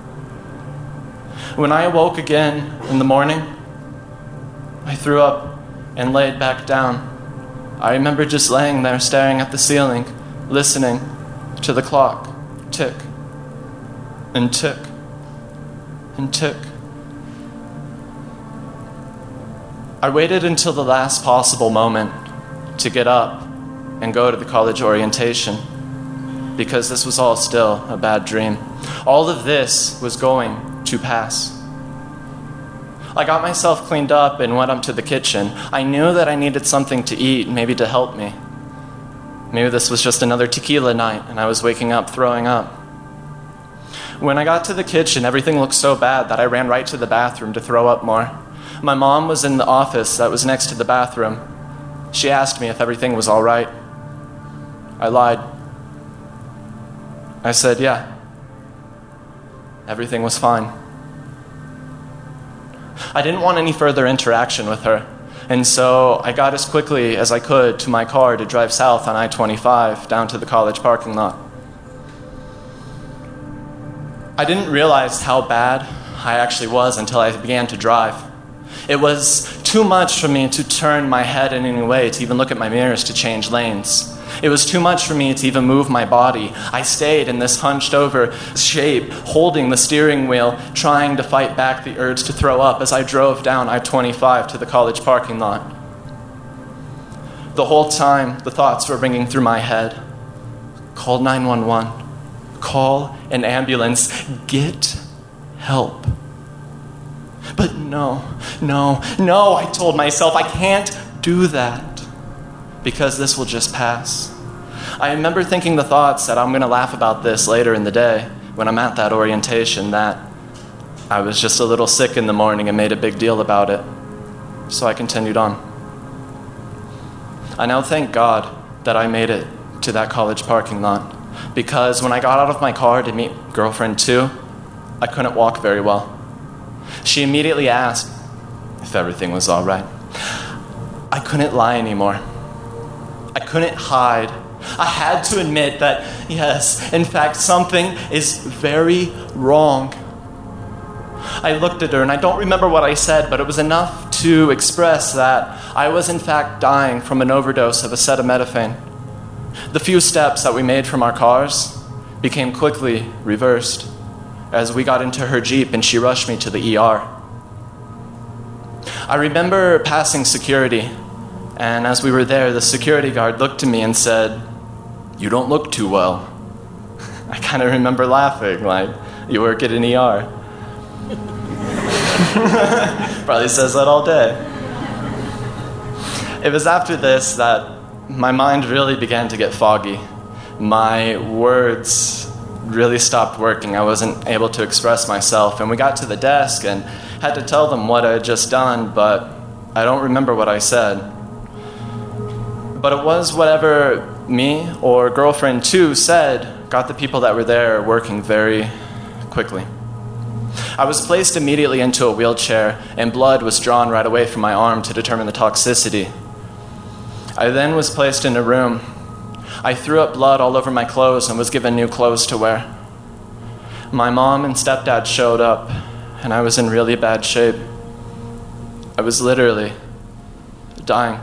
When I awoke again in the morning, I threw up and laid back down. I remember just laying there staring at the ceiling, listening to the clock tick and tick and tick. I waited until the last possible moment to get up and go to the college orientation because this was all still a bad dream. All of this was going to pass. I got myself cleaned up and went up to the kitchen. I knew that I needed something to eat, maybe to help me. Maybe this was just another tequila night and I was waking up throwing up. When I got to the kitchen, everything looked so bad that I ran right to the bathroom to throw up more. My mom was in the office that was next to the bathroom. She asked me if everything was all right. I lied. I said, yeah, everything was fine. I didn't want any further interaction with her, and so I got as quickly as I could to my car to drive south on I twenty-five down to the college parking lot. I didn't realize how bad I actually was until I began to drive. It was too much for me to turn my head in any way, to even look at my mirrors to change lanes. It was too much for me to even move my body. I stayed in this hunched over shape, holding the steering wheel, trying to fight back the urge to throw up as I drove down I twenty-five to the college parking lot. The whole time, the thoughts were ringing through my head. Call nine one one. Call an ambulance. Get help. But no, no, no, I told myself I can't do that because this will just pass. I remember thinking the thoughts that I'm going to laugh about this later in the day when I'm at that orientation, that I was just a little sick in the morning and made a big deal about it. So I continued on. I now thank God that I made it to that college parking lot, because when I got out of my car to meet girlfriend two, I couldn't walk very well. She immediately asked if everything was all right. I couldn't lie anymore. I couldn't hide. I had to admit that, yes, in fact, something is very wrong. I looked at her, and I don't remember what I said, but it was enough to express that I was in fact dying from an overdose of acetaminophen. The few steps that we made from our cars became quickly reversed as we got into her Jeep and she rushed me to the E R. I remember passing security, and as we were there, the security guard looked at me and said, "You don't look too well." I kind of remember laughing, like, "You work at an E R." Probably says that all day. It was after this that my mind really began to get foggy. My words really stopped working. I wasn't able to express myself, and we got to the desk and had to tell them what I had just done, but I don't remember what I said. But it was whatever me or girlfriend two said got the people that were there working very quickly. I was placed immediately into a wheelchair, and blood was drawn right away from my arm to determine the toxicity. I then was placed in a room. I threw up blood all over my clothes and was given new clothes to wear. My mom and stepdad showed up, and I was in really bad shape. I was literally dying.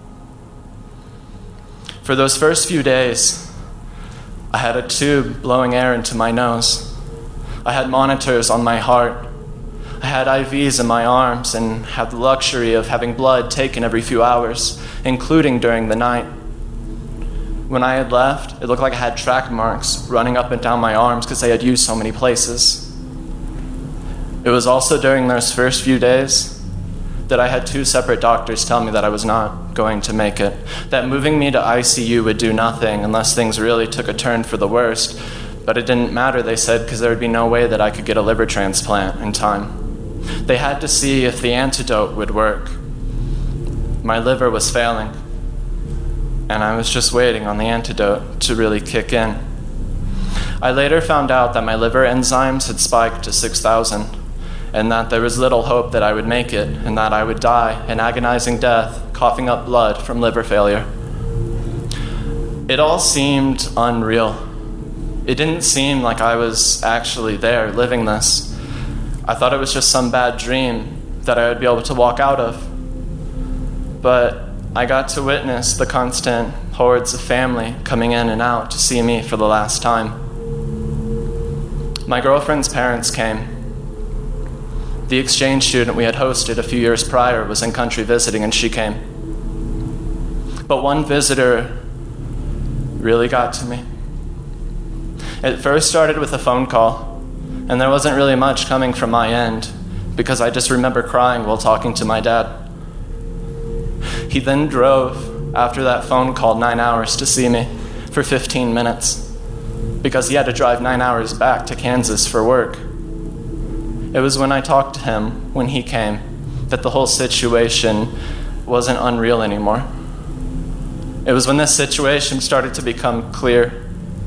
For those first few days, I had a tube blowing air into my nose. I had monitors on my heart. I had I Vs in my arms and had the luxury of having blood taken every few hours, including during the night. When I had left, it looked like I had track marks running up and down my arms because they had used so many places. It was also during those first few days that I had two separate doctors tell me that I was not going to make it, that moving me to I C U would do nothing unless things really took a turn for the worst. But it didn't matter, they said, because there would be no way that I could get a liver transplant in time. They had to see if the antidote would work. My liver was failing, and I was just waiting on the antidote to really kick in. I later found out that my liver enzymes had spiked to six thousand, and that there was little hope that I would make it, and that I would die an agonizing death, coughing up blood from liver failure. It all seemed unreal. It didn't seem like I was actually there living this. I thought it was just some bad dream that I would be able to walk out of. But I got to witness the constant hordes of family coming in and out to see me for the last time. My girlfriend's parents came. The exchange student we had hosted a few years prior was in country visiting, and she came. But one visitor really got to me. It first started with a phone call, and there wasn't really much coming from my end because I just remember crying while talking to my dad. He then drove after that phone call nine hours to see me for fifteen minutes because he had to drive nine hours back to Kansas for work. It was when I talked to him, when he came, that the whole situation wasn't unreal anymore. It was when this situation started to become clear.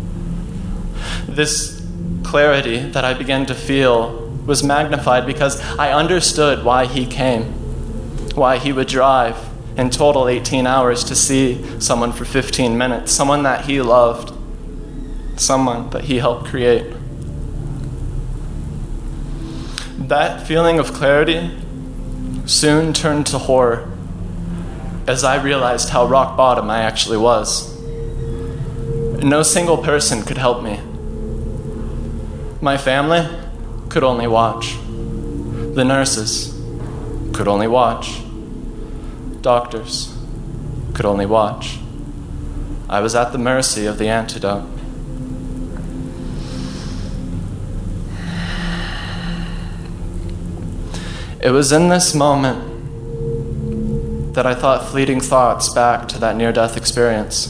This clarity that I began to feel was magnified because I understood why he came, why he would drive in total eighteen hours to see someone for fifteen minutes, someone that he loved, someone that he helped create. That feeling of clarity soon turned to horror as I realized how rock bottom I actually was. No single person could help me. My family could only watch. The nurses could only watch. Doctors could only watch. I was at the mercy of the antidote. It was in this moment that I thought fleeting thoughts back to that near-death experience.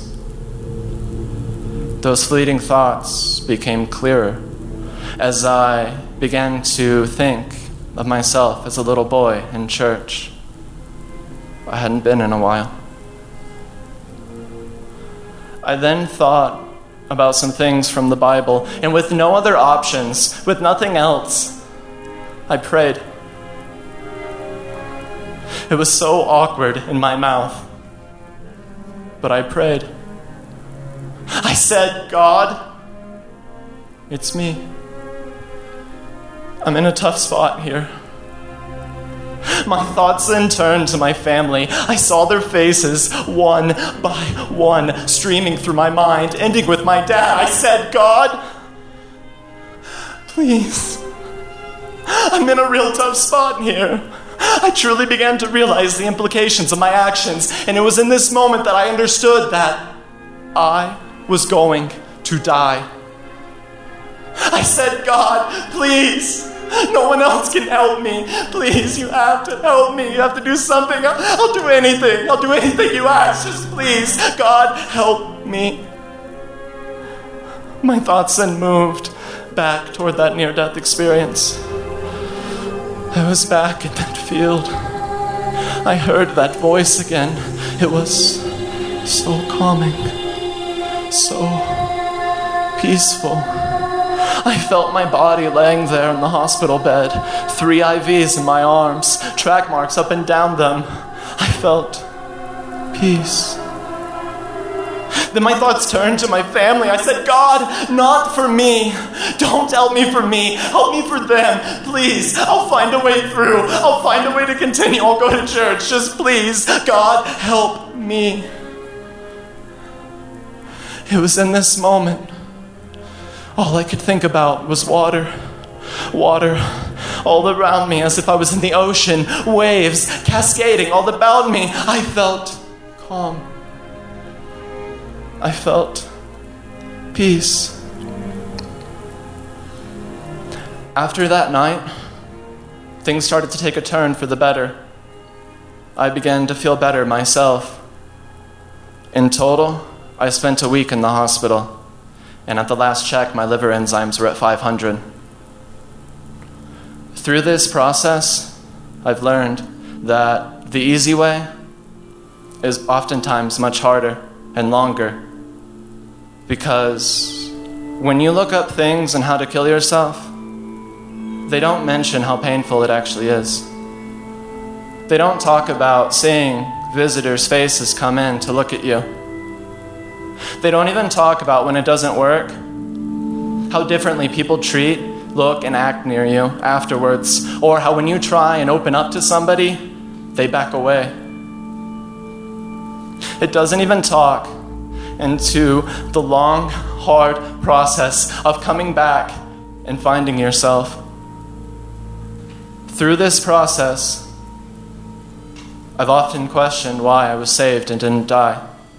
Those fleeting thoughts became clearer as I began to think of myself as a little boy in church. I hadn't been in a while. I then thought about some things from the Bible, and with no other options, with nothing else, I prayed. It was so awkward in my mouth, but I prayed. I said, God, it's me. I'm in a tough spot here. My thoughts then turned to my family. I saw their faces, one by one, streaming through my mind, ending with my dad. I said, God, please, I'm in a real tough spot here. I truly began to realize the implications of my actions, and it was in this moment that I understood that I was going to die. I said, God, please, no one else can help me. Please, you have to help me. You have to do something. I'll, I'll do anything. I'll do anything you ask. Just please, God, help me. My thoughts then moved back toward that near-death experience. I was back in that field. I heard that voice again. It was so calming, so peaceful. I felt my body laying there in the hospital bed, three I Vs in my arms, track marks up and down them. I felt peace. Then my thoughts turned to my family. I said, God, not for me. Don't help me for me. Help me for them. Please, I'll find a way through. I'll find a way to continue. I'll go to church. Just please, God, help me. It was in this moment, all I could think about was water. Water all around me as if I was in the ocean. Waves cascading all about me. I felt calm. I felt peace. After that night, things started to take a turn for the better. I began to feel better myself. In total, I spent a week in the hospital, and at the last check, my liver enzymes were at five hundred. Through this process, I've learned that the easy way is oftentimes much harder and longer. Because when you look up things and how to kill yourself, they don't mention how painful it actually is. They don't talk about seeing visitors' faces come in to look at you. They don't even talk about when it doesn't work, how differently people treat, look, and act near you afterwards, or how when you try and open up to somebody, they back away. It doesn't even talk into the long, hard process of coming back and finding yourself. Through this process, I've often questioned why I was saved and didn't die.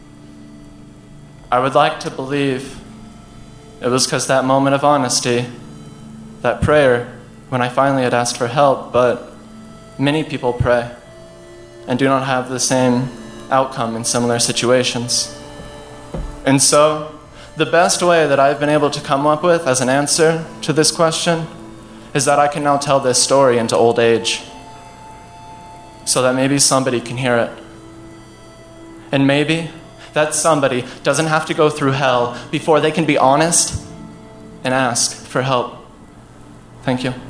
I would like to believe it was because that moment of honesty, that prayer, when I finally had asked for help, but many people pray and do not have the same outcome in similar situations. And so, the best way that I've been able to come up with as an answer to this question is that I can now tell this story into old age, so that maybe somebody can hear it. And maybe that somebody doesn't have to go through hell before they can be honest and ask for help. Thank you.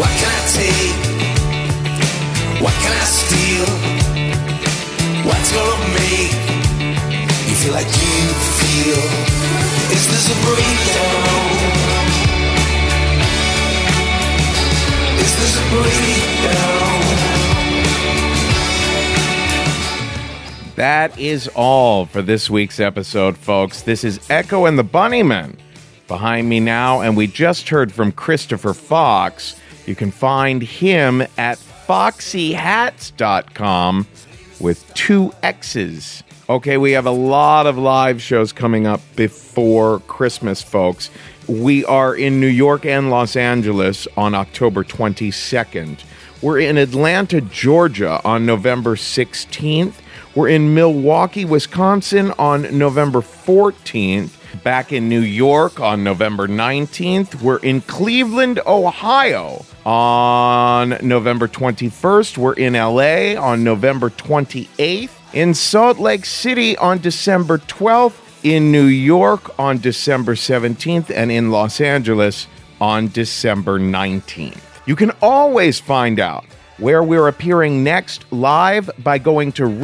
What can I take? What can I steal? What's gonna make you feel like you feel? Is this a breakdown? Is this a breakdown? That is all for this week's episode, folks. This is Echo and the Bunnymen behind me now, and we just heard from Christopher Fox. You can find him at foxy hats dot com with two X's. Okay, we have a lot of live shows coming up before Christmas, folks. We are in New York and Los Angeles on October twenty-second. We're in Atlanta, Georgia on November sixteenth. We're in Milwaukee, Wisconsin on November fourteenth. Back in New York on November nineteenth. We're in Cleveland, Ohio on November twenty-first. We're in L A on November twenty-eighth. In Salt Lake City on December twelfth. In New York on December seventeenth. And in Los Angeles on December nineteenth. You can always find out where we're appearing next live by going to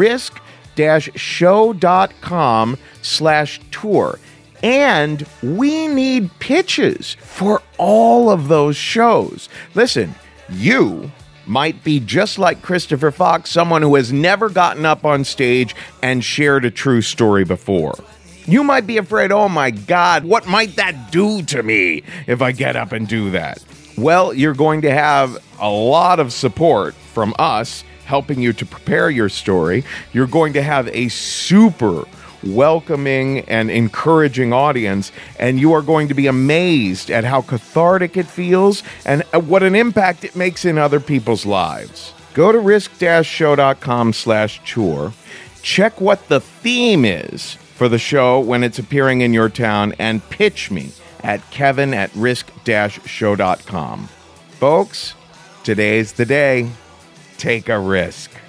risk-show.com slash tour. And we need pitches for all of those shows. Listen, you might be just like Christopher Fox, someone who has never gotten up on stage and shared a true story before. You might be afraid, oh my God, what might that do to me if I get up and do that? Well, you're going to have a lot of support from us helping you to prepare your story. You're going to have a super welcoming and encouraging audience, and you are going to be amazed at how cathartic it feels and what an impact it makes in other people's lives. Go to risk-show.com slash tour. Check what the theme is for the show when it's appearing in your town, and pitch me at kevin at risk-show.com. Folks, today's the day. Take a risk.